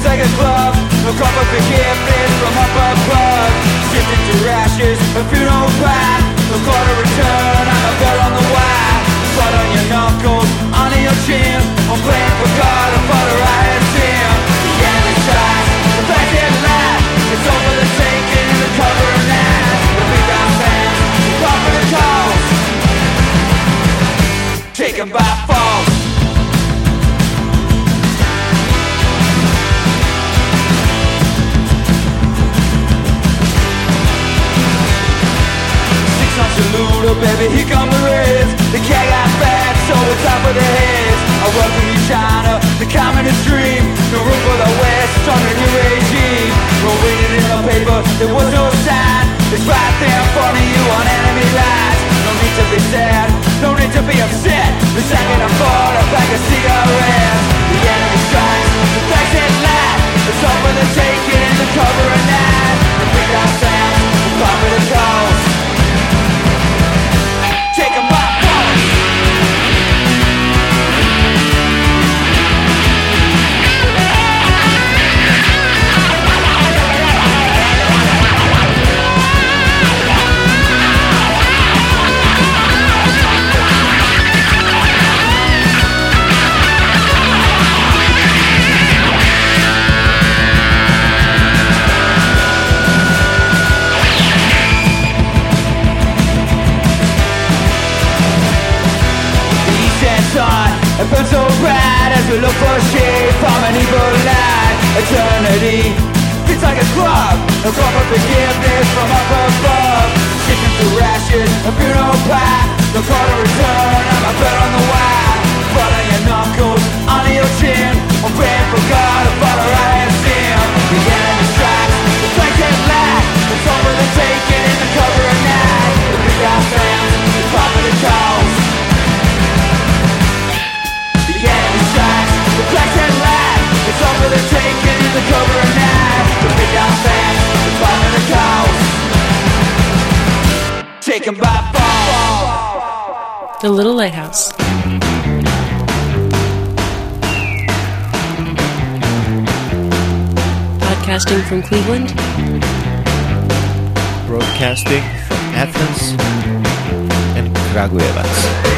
like a glove, no cup of forgiveness from up above. Shifting to ashes, a funeral path, no call to return, I'm a bell on the wire. Blood on your knuckles, under your chin, I'm playing for God, I'm for the riot team. The enemy strikes, the fact that life, it's over the taking, the cover and ass. The big our fans, the pop of the calls, taken by force. Saludo, baby, here come the Reds. The cat got back, so it's top of the heads. I welcome you, China, the communist dream. No room for the West under new regime. No reading in the paper, there was no sign. It's right there in front of you on enemy lines. No need to be sad, no need to be upset. The second I bought a pack of cigarettes. The enemy strikes, the facts and lies. It's all for the taking and the cover of night. The big our sounds, the pop of the calls, take 'em by force. It burns so bright as we look for shade from an evil light. Eternity feels like a club, no call for forgiveness from up above. Shifting through ashes, a funeral path, no call to return, I'm a bird on the wire. Blood on your knuckles, under your chin, I'm praying for God to follow right sin. The enemy strikes, the flanks and light, it's over the taking in the cover of night. The big our fans, the pop of the calls, the flash and light, it's all for the taking in the cover of night. The big down fans, the bottom of the cows, taken by fall. The Little Lighthouse. Podcasting from Cleveland. Broadcasting from Athens and Kragujevac.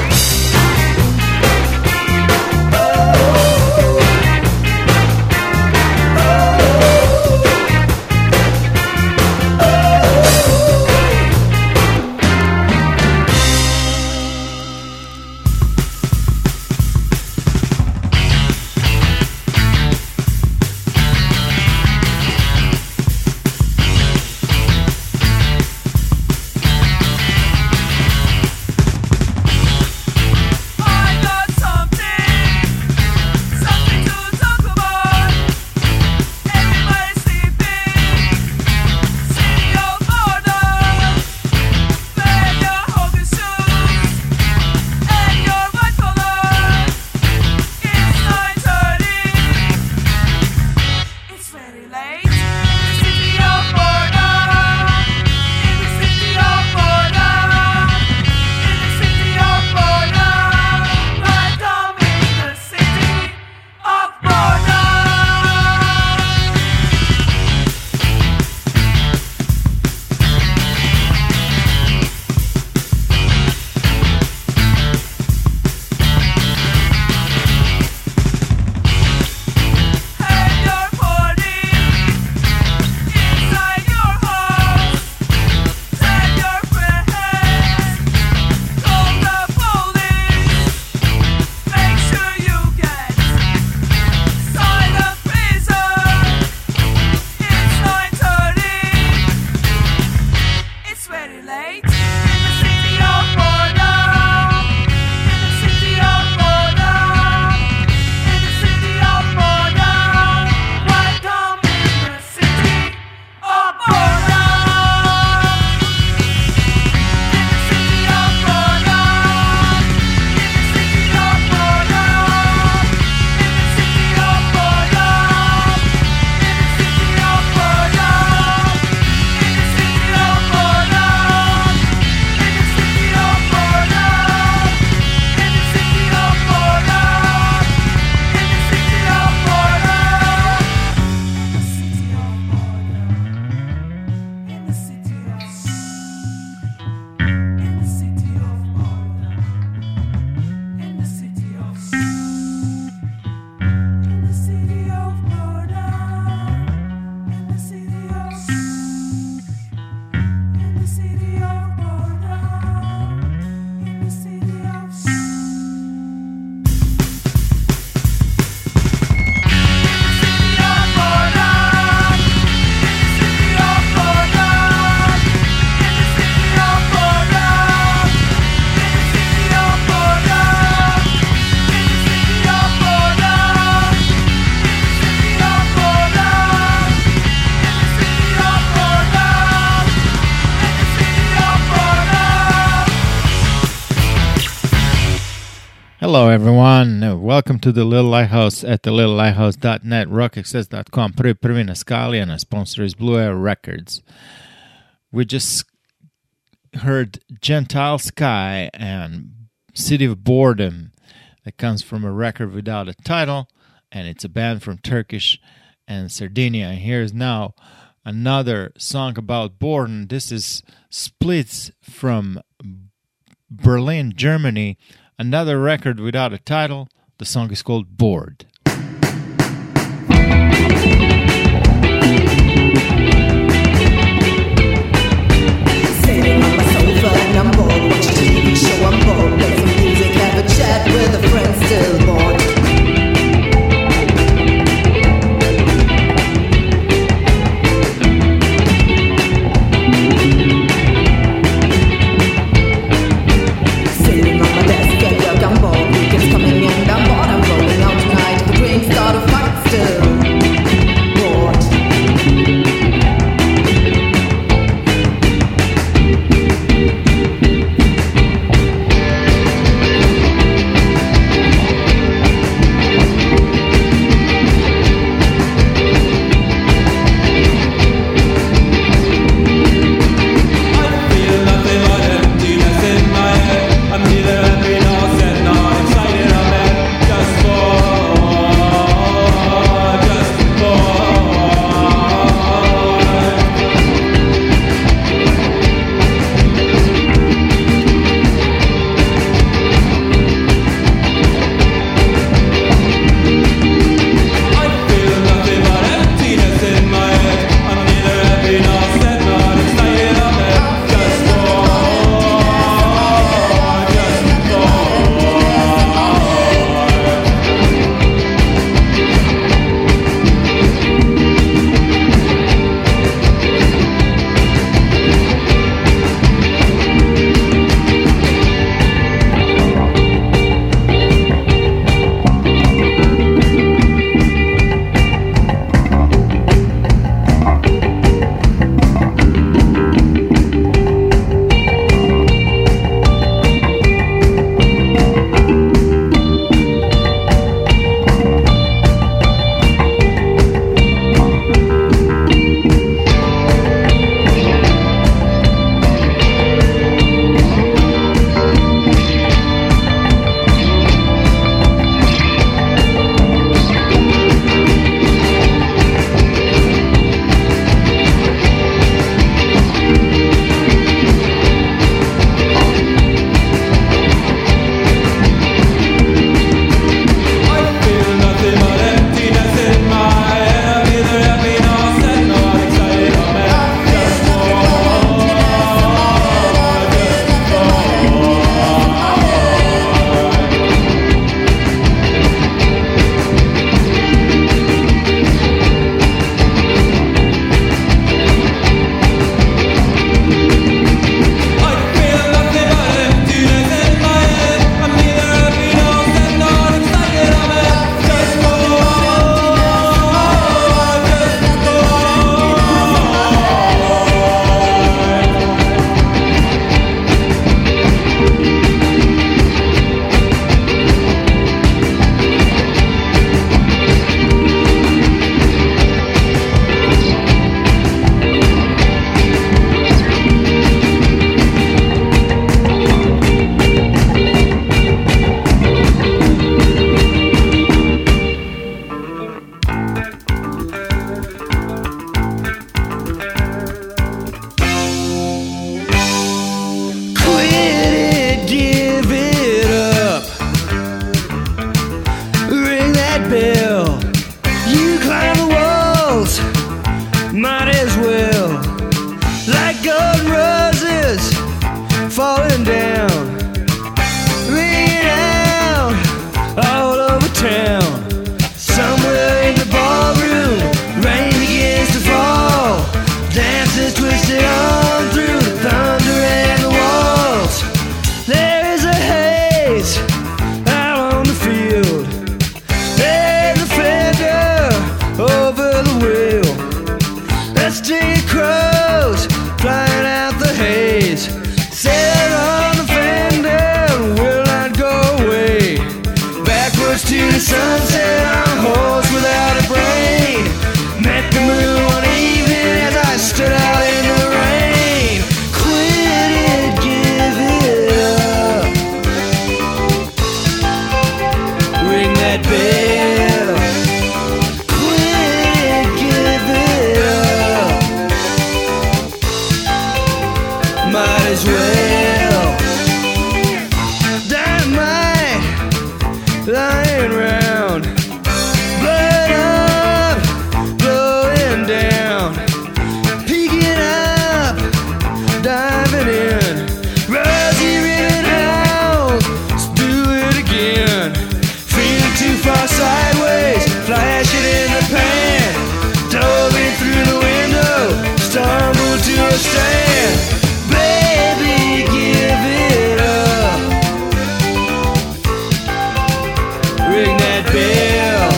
Hello, everyone. Welcome to the Little Lighthouse at thelittlelighthouse.net, rockaccess.com. Prvi na skali, and our sponsor is Blue Air Records. We just heard Gentile Sky and City of Boredom. That comes from a record without a title, and it's a band from Turkish and Sardinia. And here's now another song about boredom. This is Splits from Berlin, Germany. Another record without a title. The song is called Bored. Sitting on my sofa and I'm bored. Watch a TV show, I'm bored. Play some music, have a chat with a friend, still bored. Sitting on my desk at work, I'm bored. Weekends coming and I'm bored. I'm going out tonight. The drinks start a fight, still bored. Out on the field, there's a in the sunset on a horse without a brain. Met the moon one evening as I stood out in the rain. Quit it, give it up. Ring that bell. Quit it, give it up. Might as well. Dynamite lying round. Blood up, blowing down. Peeking up, diving in. Rosy ribbon house, let's do it again. Feeling too far sideways, flash it in the pan. Dove in through the window, stumbled to a stand. Baby, give it up. Ring that bell.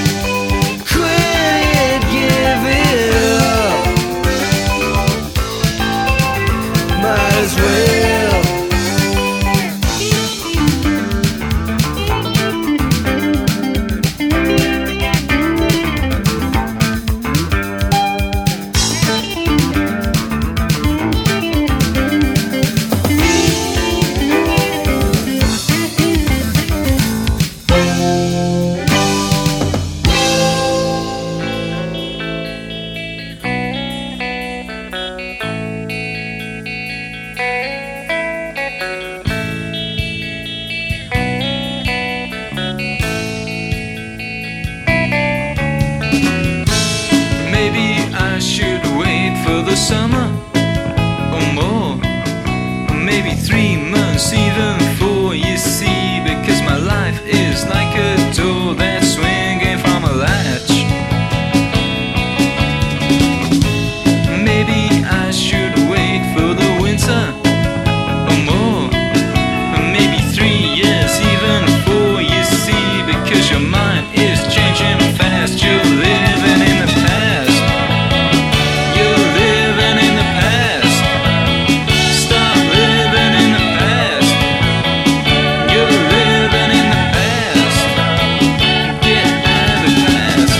Quit it, give it up. Might as well. Maybe I should wait for the summer or more, or maybe 3 months, even 4, you see, because my life is like a door that's swinging from a latch. Maybe I should wait for the winter or more, or maybe 3 years, even 4, you see, because your mind is changing fast. You're living in the past. You're living in the past. Stop living in the past. You're living in the past. Get out of the past.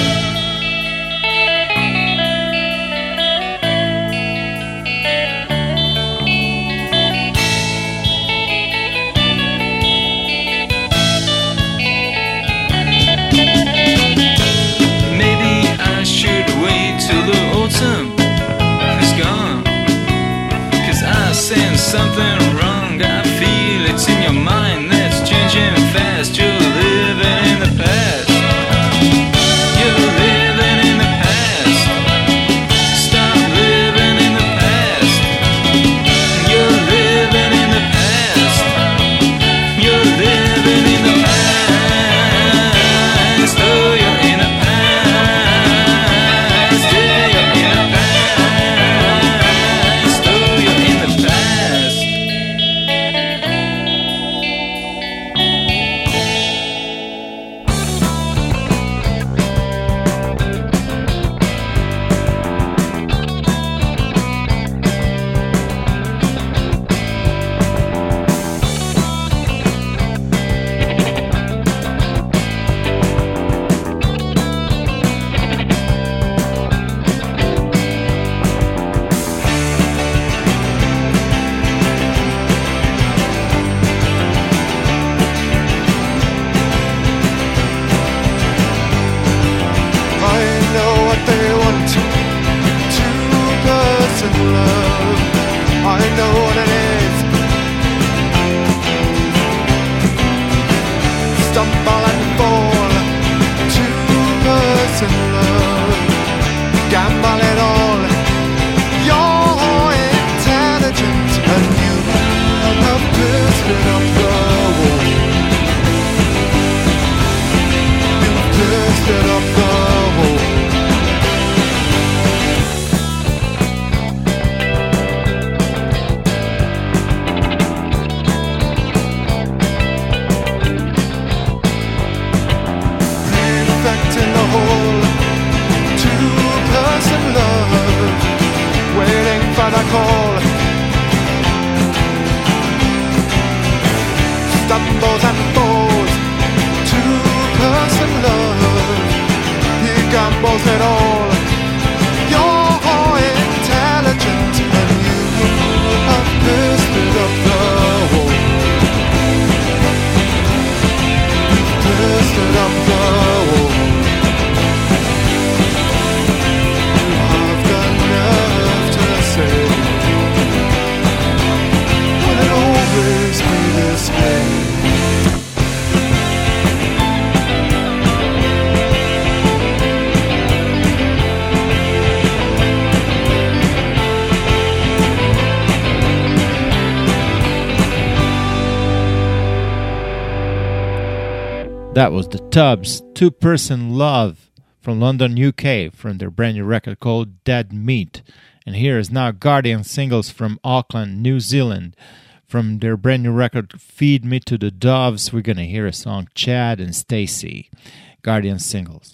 That was the Tubs, Two Person Love from London, UK, from their brand new record called Dead Meat. And here is now Guardian Singles from Auckland, New Zealand. From their brand new record Feed Me to the Doves, we're going to hear a song Chad and Stacy. Guardian Singles.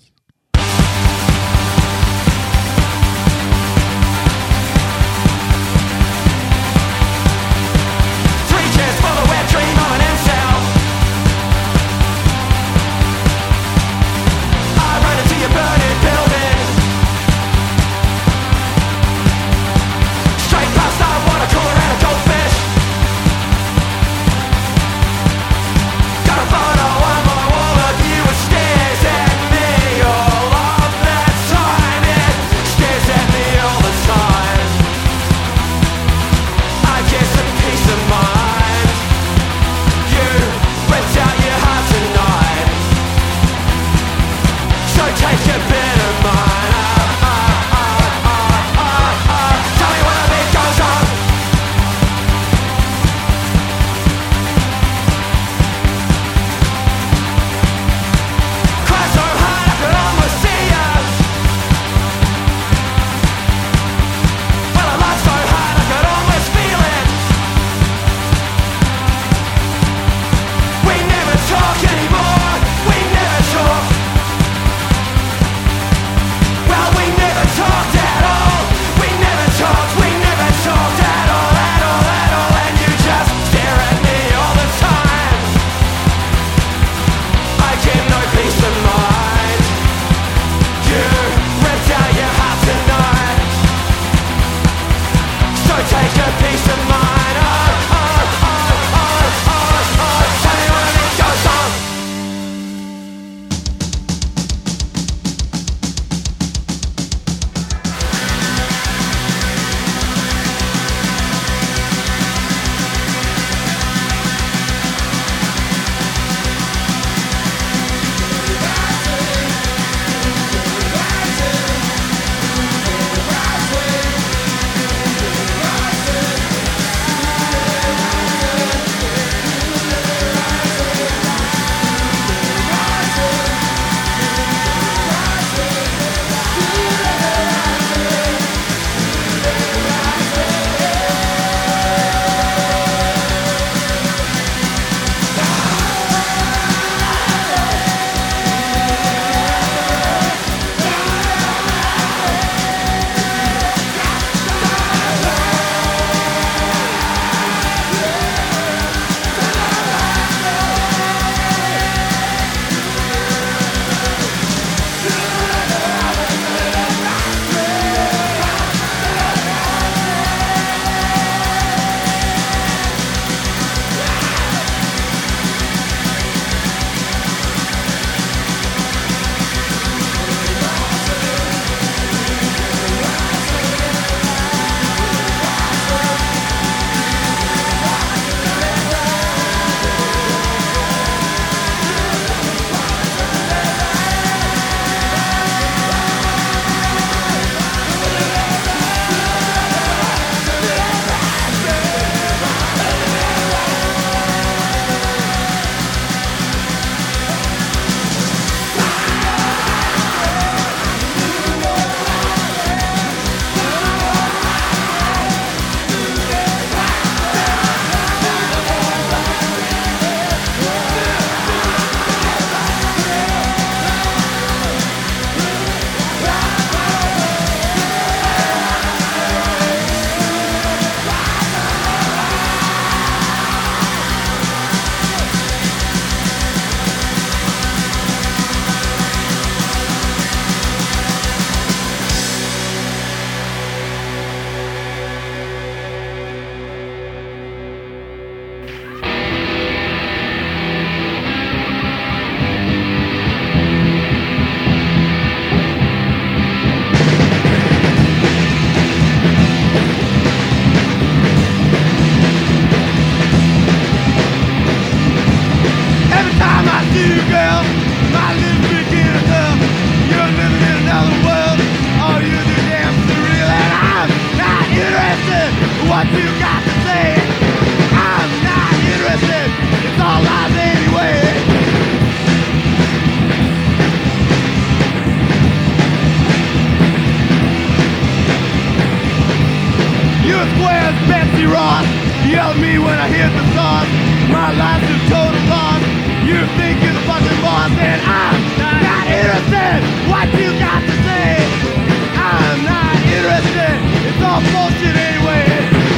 Got a photo on my wall of you with stares at me. Ricky Ross. Yell at me when I hit the sauce. My life's a total loss. You think you're the fucking boss, and I'm not interested. What you got to say? I'm not interested. It's all bullshit anyway.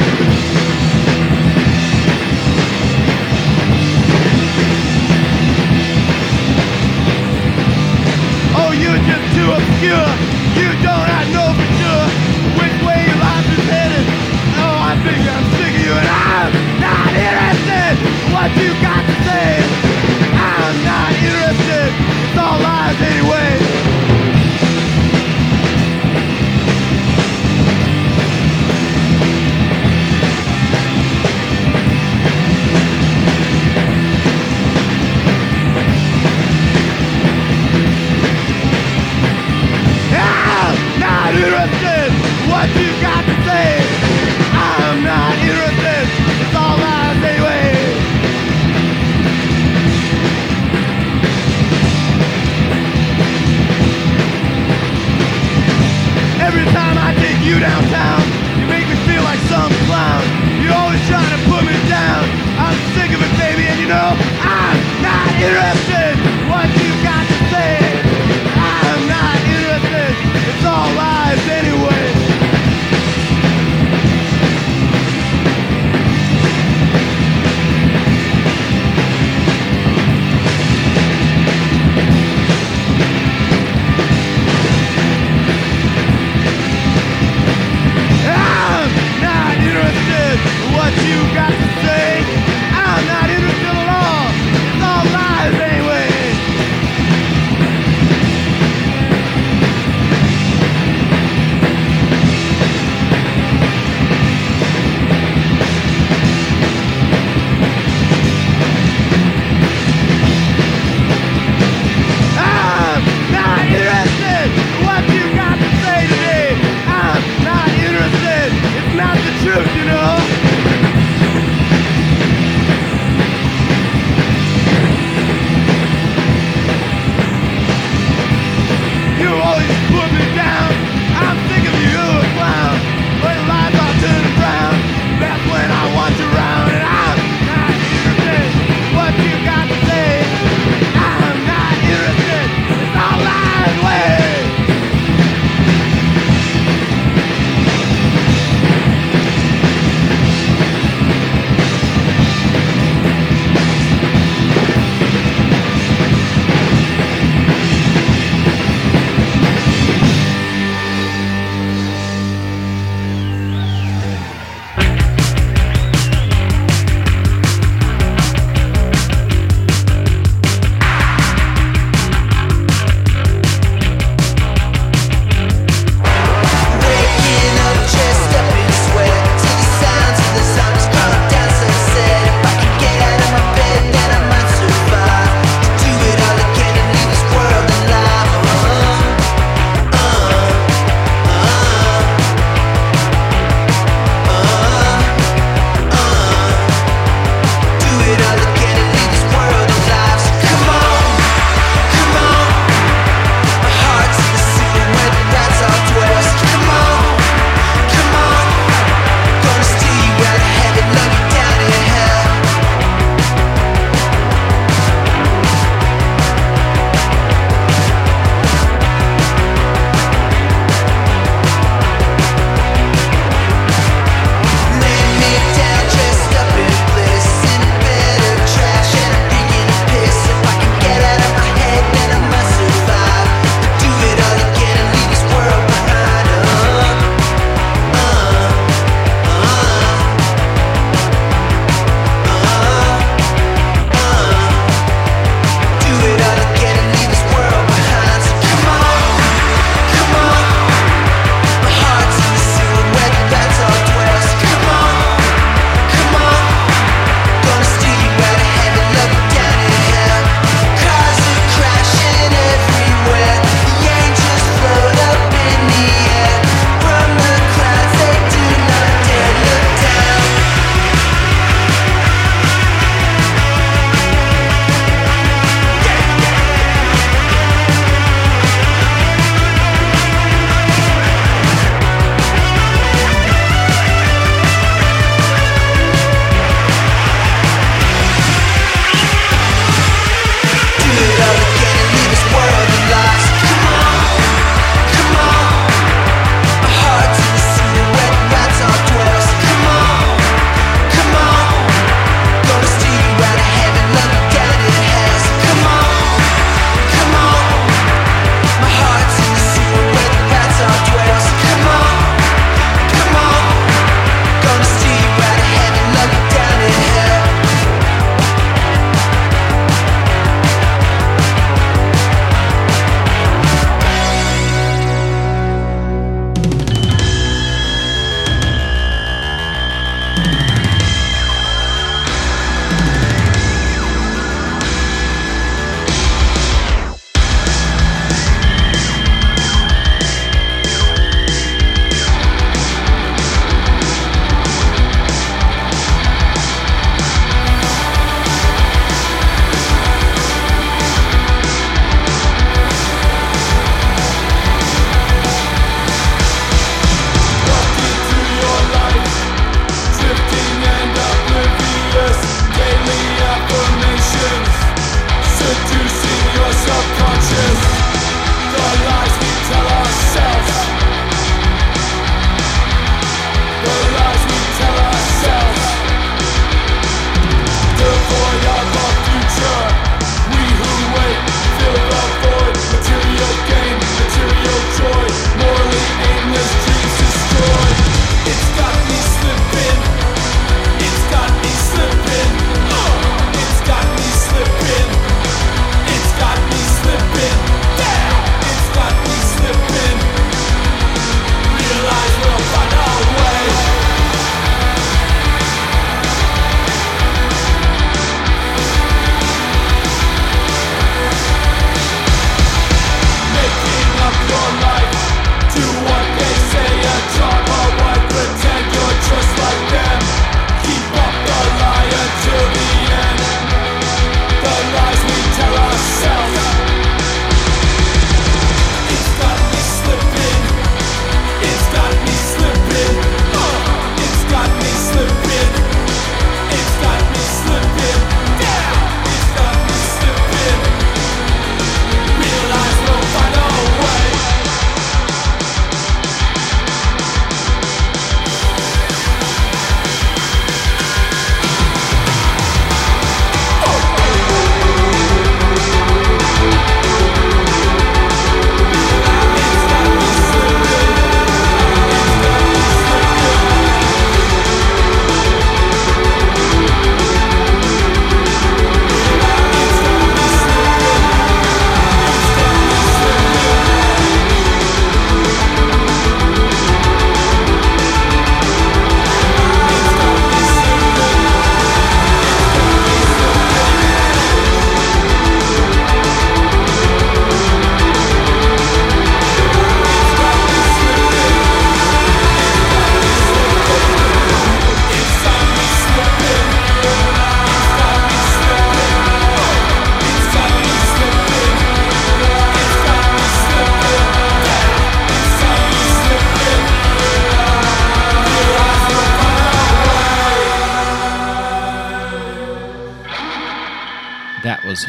Oh, you're just too obscure. You don't I know for sure which way your life is headed. Oh, I think I'm sick of you, and I'm not interested. What you got to say? I'm not interested. It's all lies anyway. I'm not interested. What you got to say? I'm not interested. It's all lies anyway. Every time I take you downtown, you make me feel like some clown. You're always trying to put me down. I'm sick of it, baby, and you know I'm not interested. What you got to say? I'm not interested. It's all lies anyway. I'm not interested in what you got to say. I'm not interested at all. It's all lies anyway.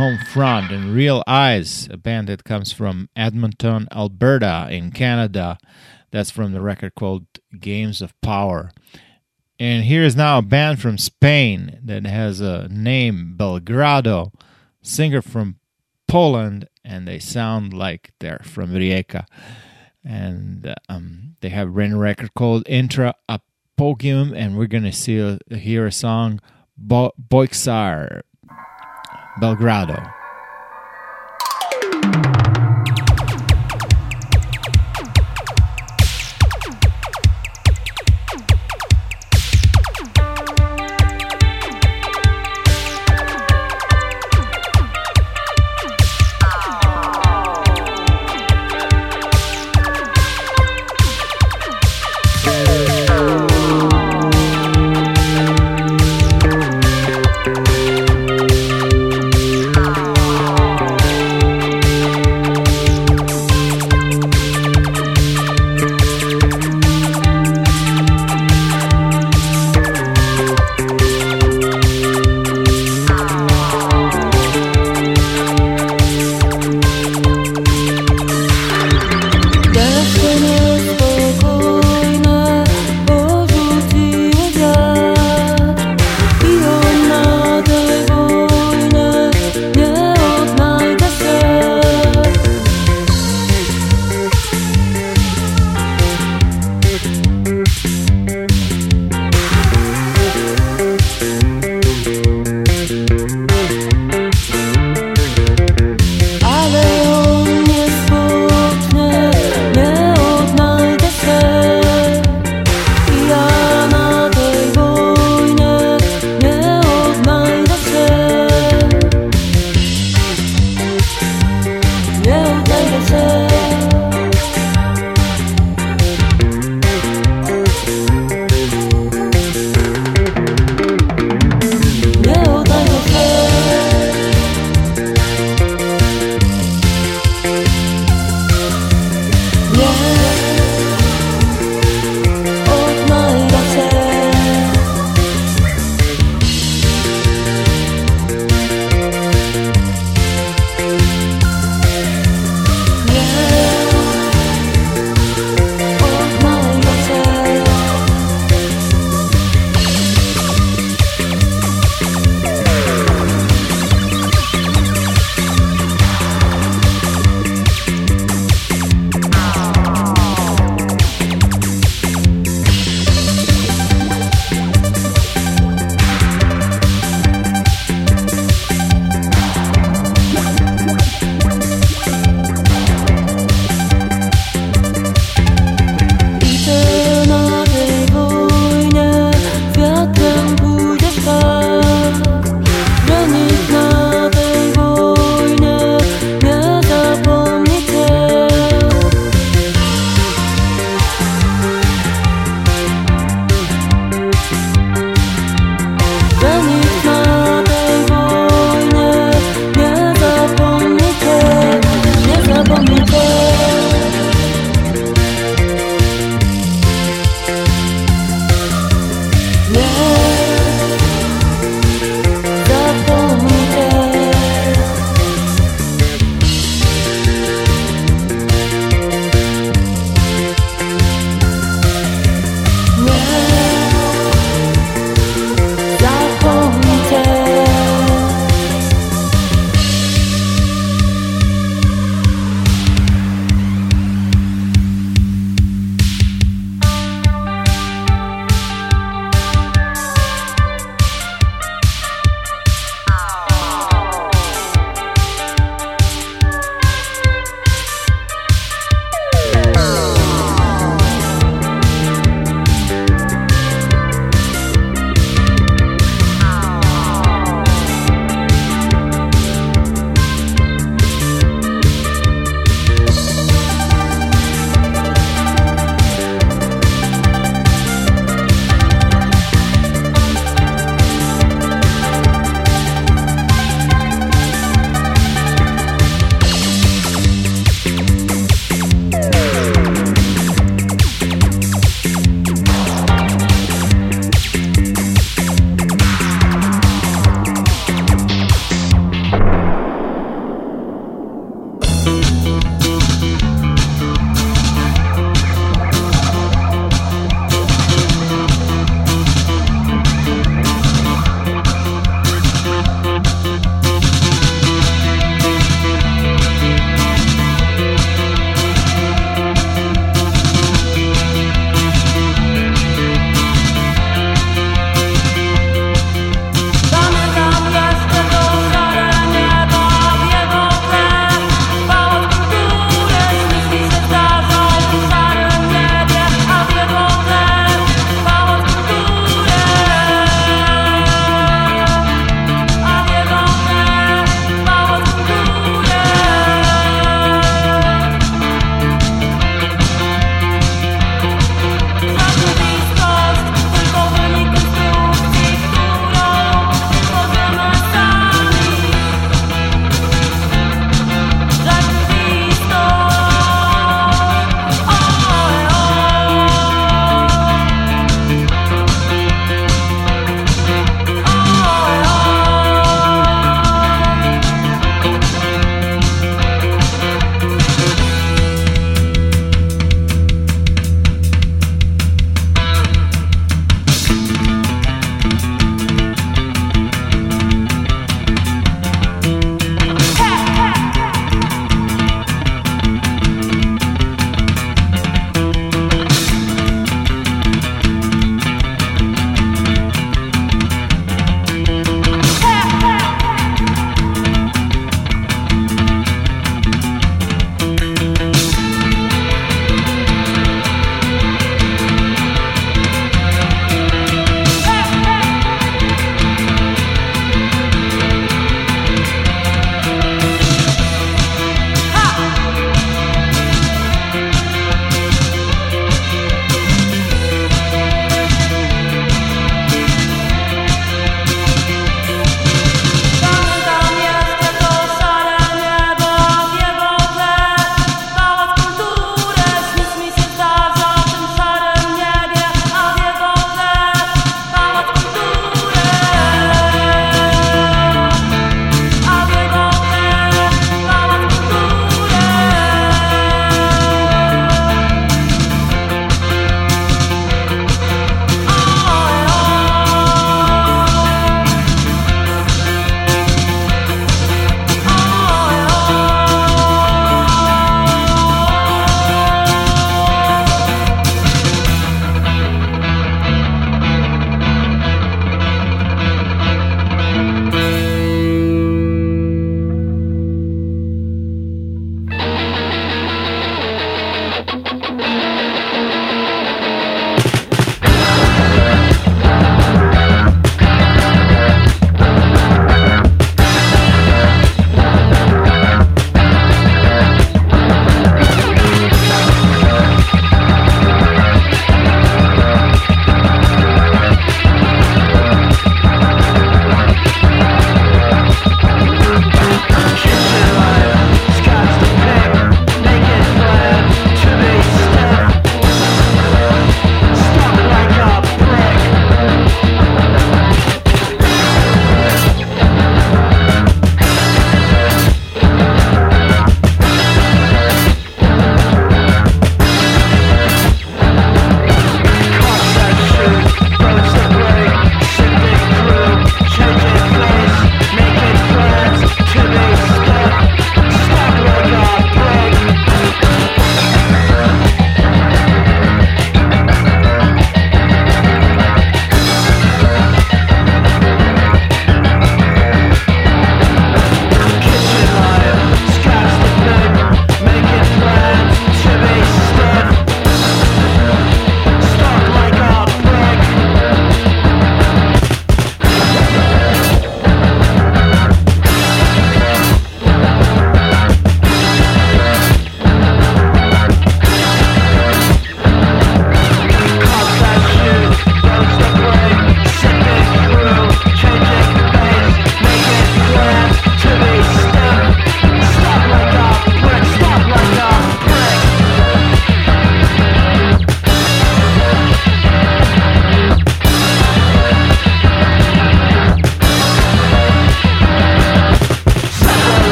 Home Front, and Real Eyes, a band that comes from Edmonton, Alberta in Canada. That's from the record called Games of Power. And here's now a band from Spain that has a name, Belgrado, singer from Poland, and they sound like they're from Rijeka. And they have a record called Intra Apogium, and we're going to hear a song, Boixar, Belgrado. Oh,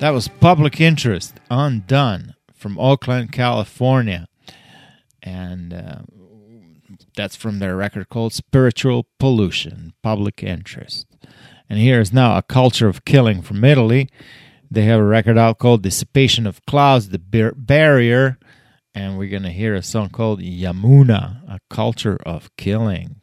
That was Public Interest, Undone, from Oakland, California. And that's from their record called Spiritual Pollution, Public Interest. And here is now A Culture of Killing from Italy. They have a record out called Dissipation of Clouds, The Barrier. And we're going to hear a song called Yamuna, A Culture of Killing.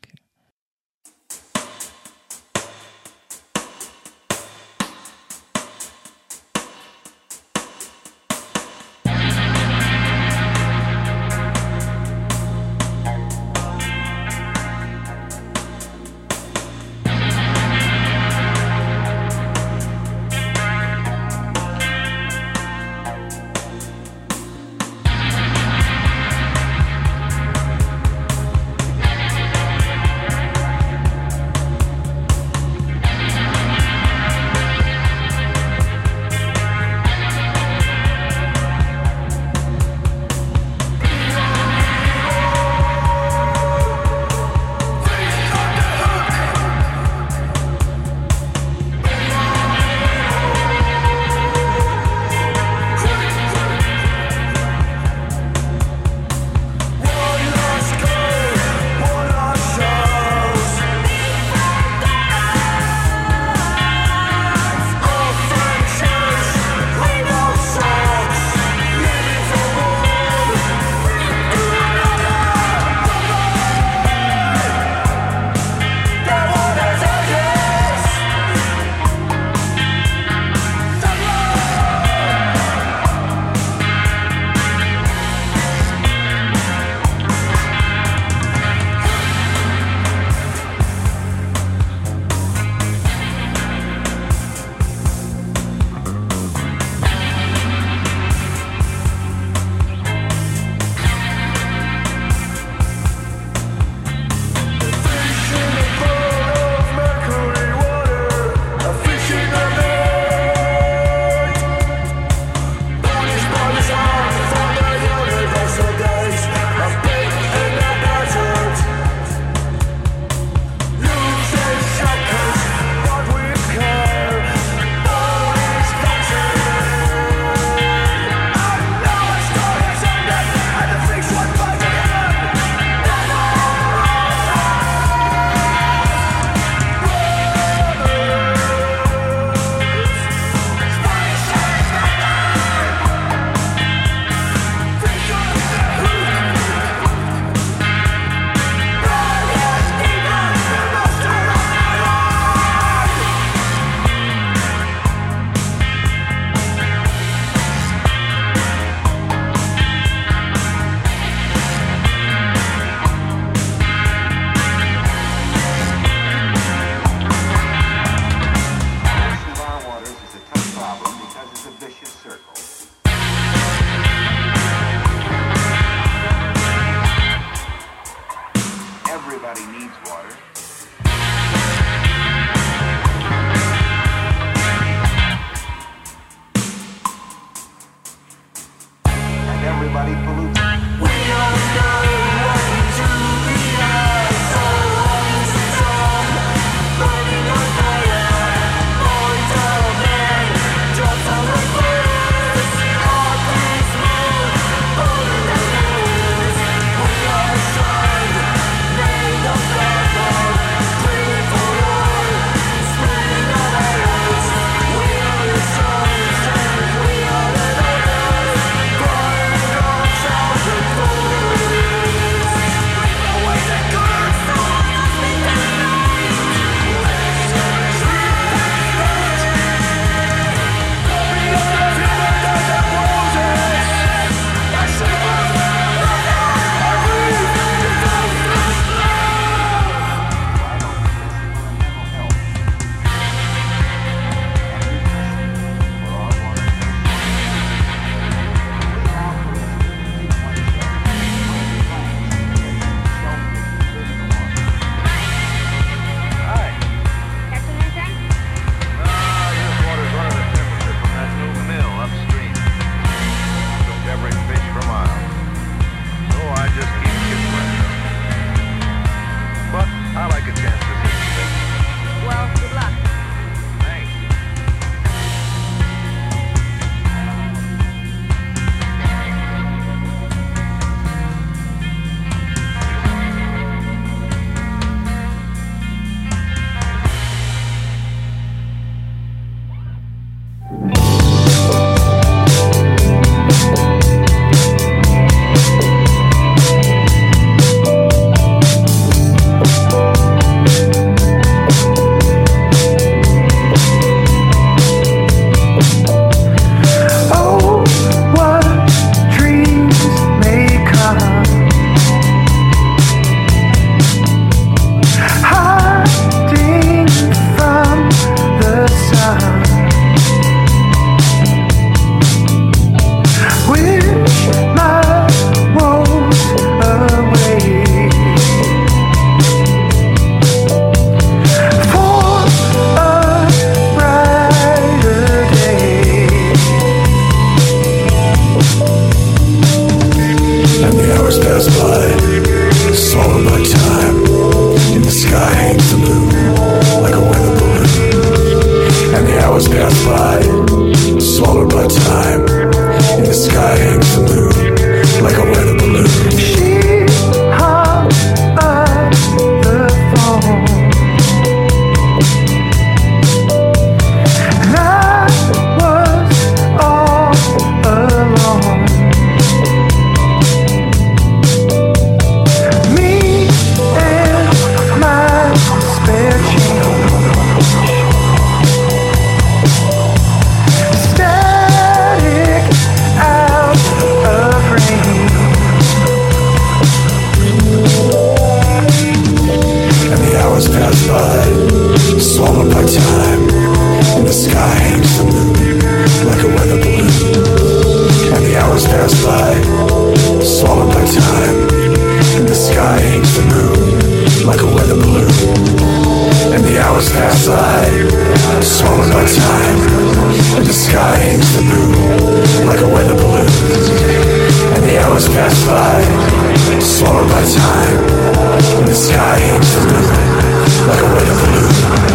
sky hangs the moon like a weather balloon, and the hours pass by, swallowed by time. And the sky hangs the moon like a weather balloon, and the hours pass by, swallowed by time. And the sky hangs the moon like a weather balloon.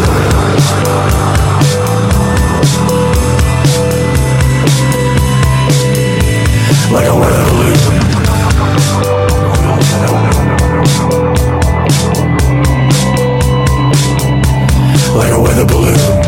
Like a weather balloon. Like a weather balloon.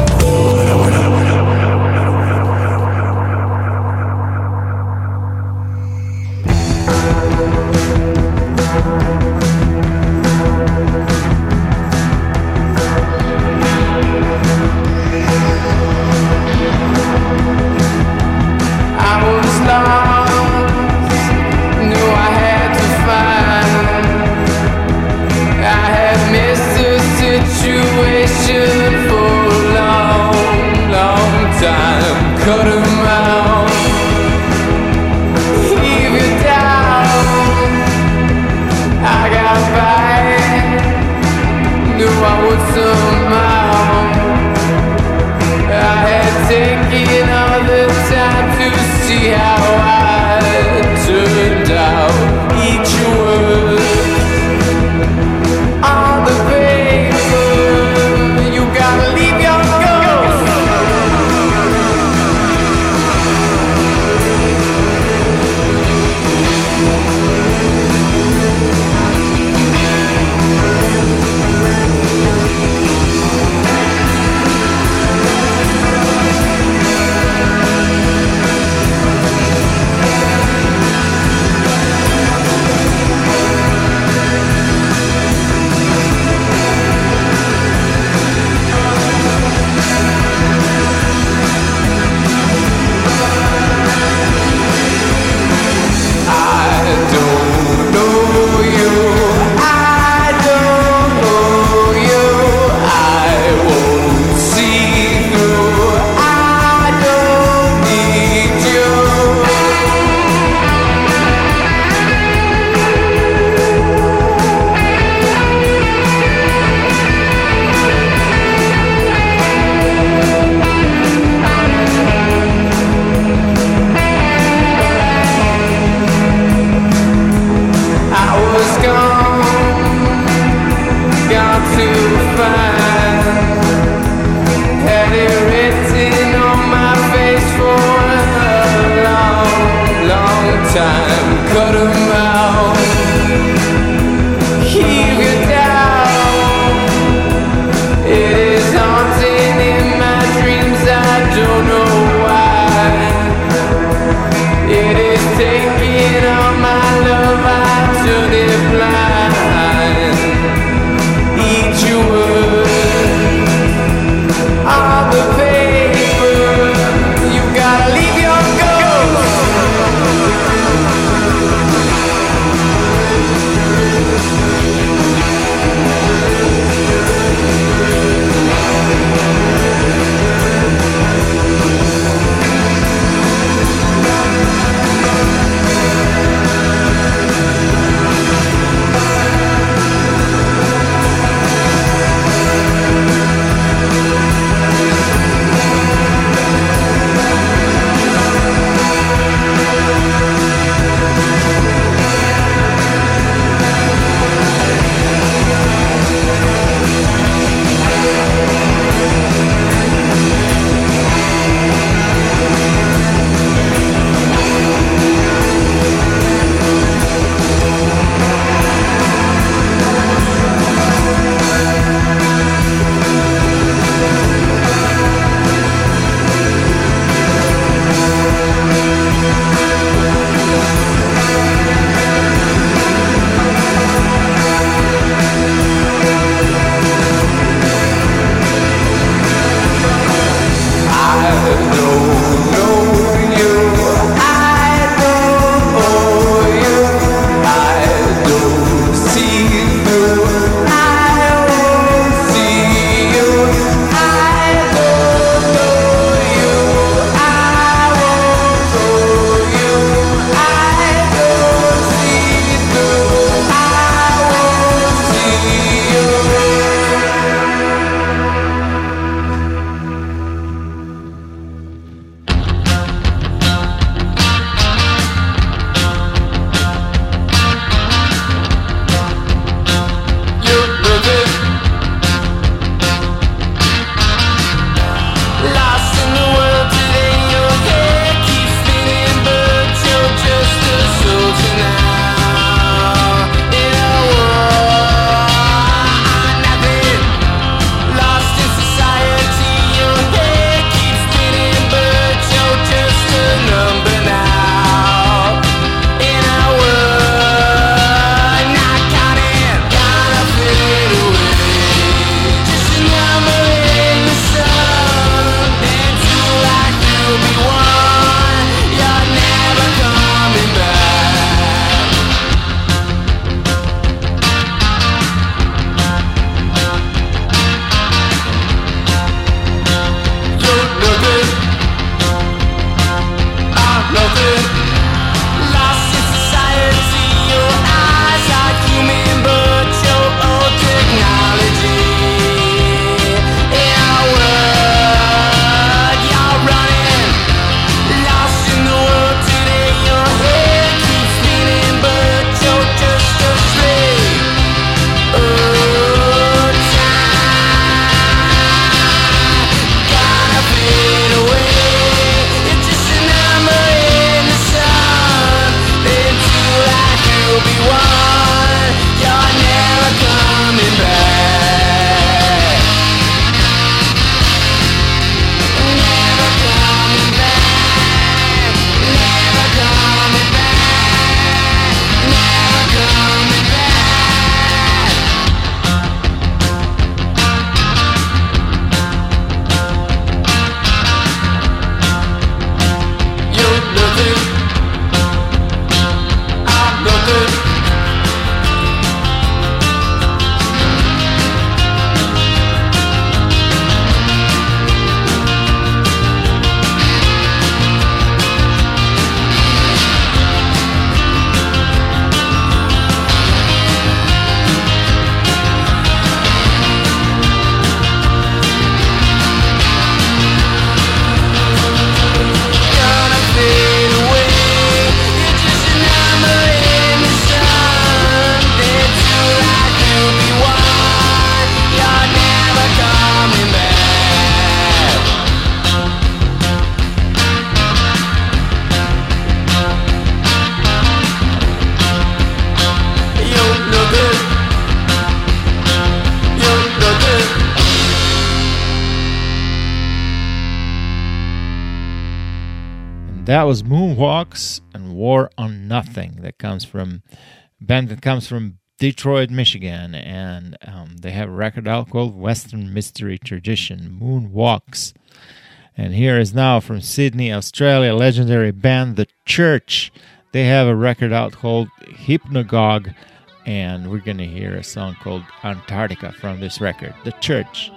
That was Moonwalks and War on Nothing. That comes from band that comes from Detroit, Michigan, and they have a record out called Western Mystery Tradition, Moonwalks. And here is now from Sydney, Australia, legendary band The Church. They have a record out called Hypnagogue, and we're going to hear a song called Antarctica from this record, The Church.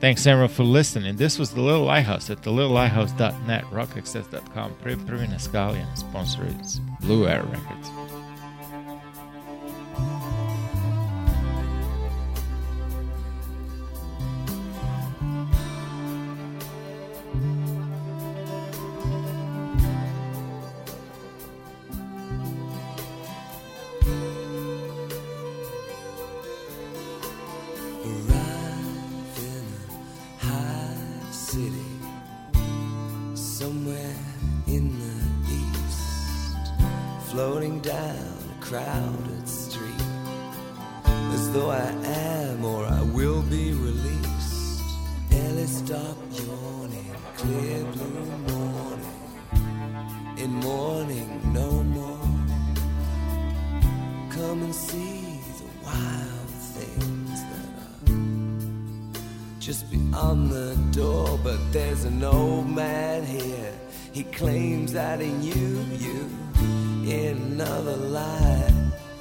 Thanks everyone for listening. This was The Little Lighthouse at thelittlelihthouse.net, rockaccess.com, prvi na skali, and sponsor is Blue Air Records. Floating down a crowded street, as though I am or I will be released. Ellie, stop yawning, clear blue morning, in morning no more. Come and see the wild things that are just beyond the door. But there's an old man here, he claims that he knew you in another life.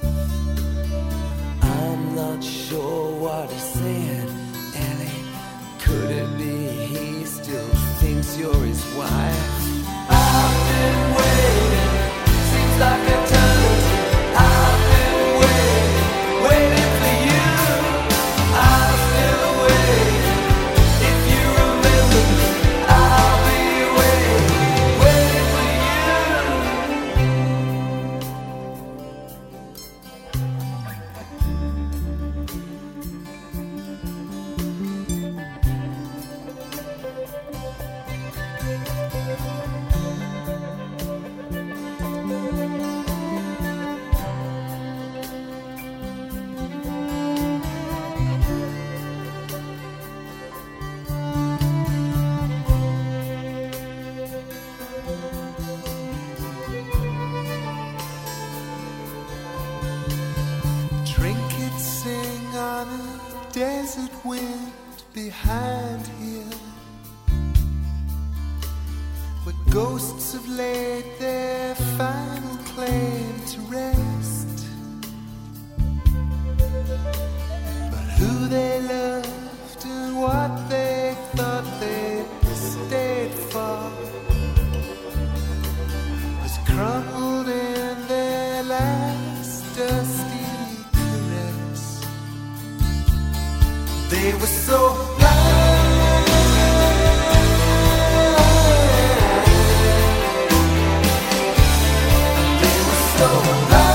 I'm not sure what he said, Ellie. Could it be he still thinks you're his wife? I've been waiting, seems like eternity. I've been waiting for you. I'm still waiting. If you remember me, I'll be waiting for you. Trinkets sing on a desert wind behind here, where ghosts have laid their final claim to rest. But who they loved and what they thought they stayed for has crumbled in their last dusty caress. They were so blind, they were so blind.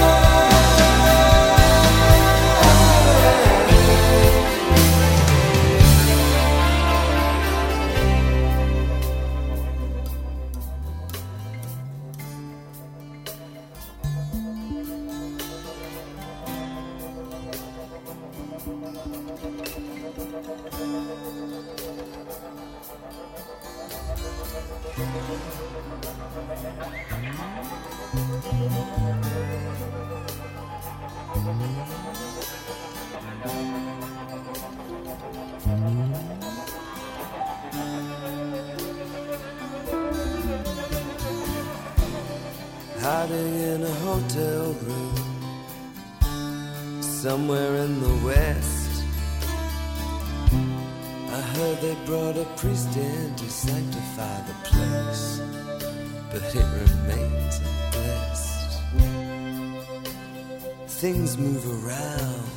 Hiding in a hotel room somewhere in the west, I heard they brought a priest in to sanctify the place, but it remains unblessed. Things move around,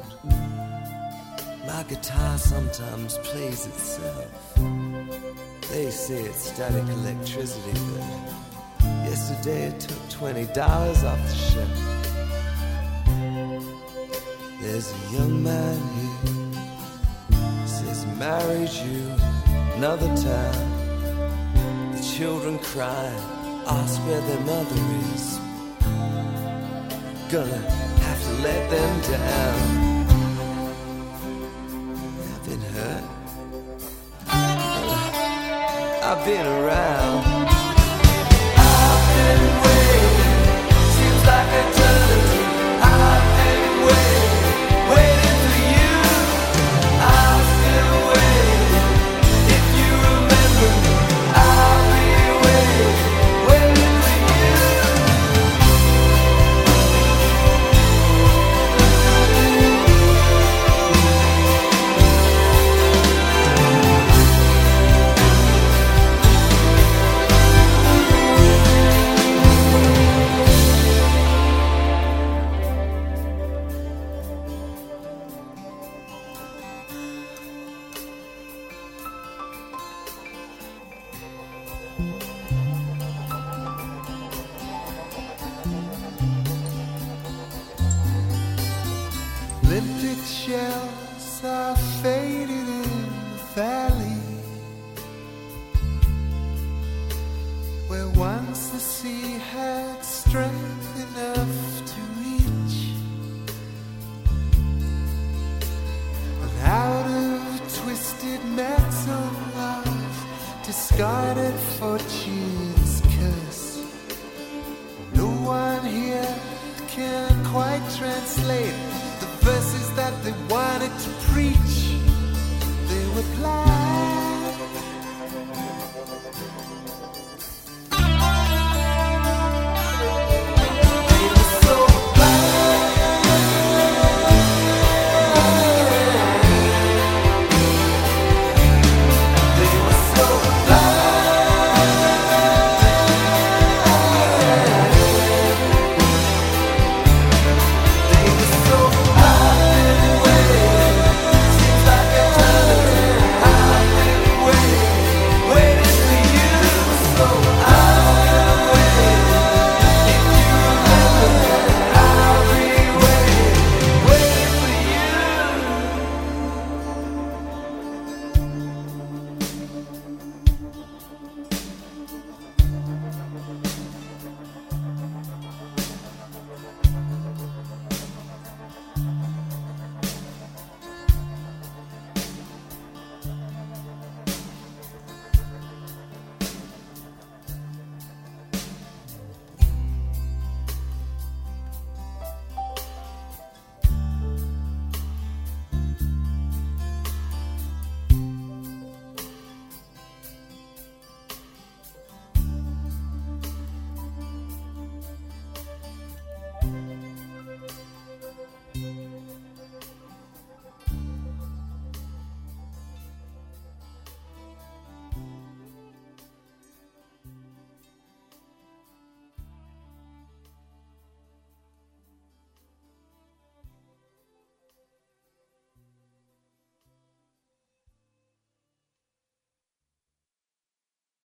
my guitar sometimes plays itself. They say it's static electricity, but yesterday it took $20 off the shelf. There's a young man here, says he married you another time. The children cry, ask where their mother is. Gonna have to let them down. I've been hurt, I've been around. I've been waiting, seems like eternity. I've been waiting for you. I'm still waiting. If you remember me, I'll be waiting for you. once the sea had strength enough to reach, and out of twisted metal love, discarded fortune's curse. No one here can quite translate the verses that they wanted to preach. They were blind.